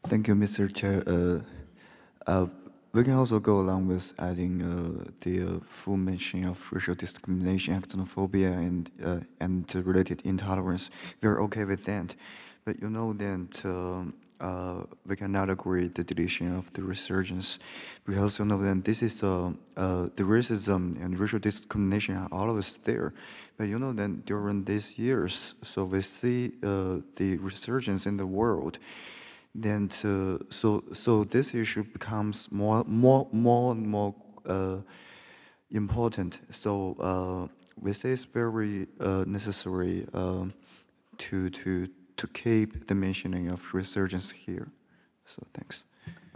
Thank you, Mr. Chair. Uh, we can also go along with adding the full mention of racial discrimination, xenophobia, and the related intolerance. We're okay with that, but you know that we cannot agree the deletion of the resurgence, because you know that this is the racism and racial discrimination are always there, but you know that during these years, so we see the resurgence in the world, then so this issue becomes more and more uh, important. So we say it's very necessary to to keep the mentioning of resurgence here. So thanks.